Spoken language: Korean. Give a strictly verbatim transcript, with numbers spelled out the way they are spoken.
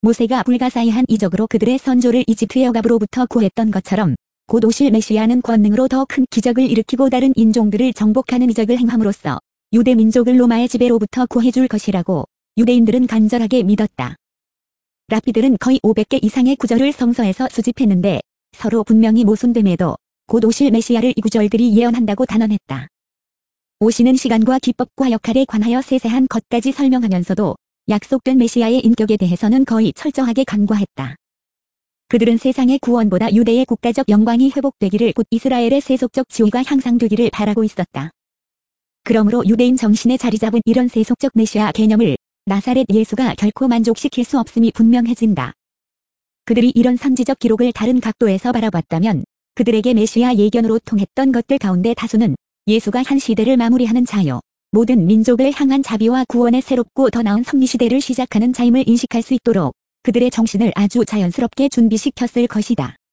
모세가 불가사의한 이적으로 그들의 선조를 이집트의 억압으로부터 구했던 것처럼 곧 오실 메시아는 권능으로 더 큰 기적을 일으키고 다른 인종들을 정복하는 이적을 행함으로써 유대 민족을 로마의 지배로부터 구해줄 것이라고 유대인들은 간절하게 믿었다. 랍비들은 거의 오백 개 이상의 구절을 성서에서 수집했는데 서로 분명히 모순됨에도 곧 오실 메시아를 이 구절들이 예언한다고 단언했다. 오시는 시간과 기법과 역할에 관하여 세세한 것까지 설명하면서도 약속된 메시아의 인격에 대해서는 거의 철저하게 간과했다. 그들은 세상의 구원보다 유대의 국가적 영광이 회복되기를 곧 이스라엘의 세속적 지위가 향상되기를 바라고 있었다. 그러므로 유대인 정신에 자리 잡은 이런 세속적 메시아 개념을 나사렛 예수가 결코 만족시킬 수 없음이 분명해진다. 그들이 이런 선지적 기록을 다른 각도에서 바라봤다면 그들에게 메시아 예견으로 통했던 것들 가운데 다수는 예수가 한 시대를 마무리하는 자요, 모든 민족을 향한 자비와 구원의 새롭고 더 나은 섭리시대를 시작하는 자임을 인식할 수 있도록 그들의 정신을 아주 자연스럽게 준비시켰을 것이다.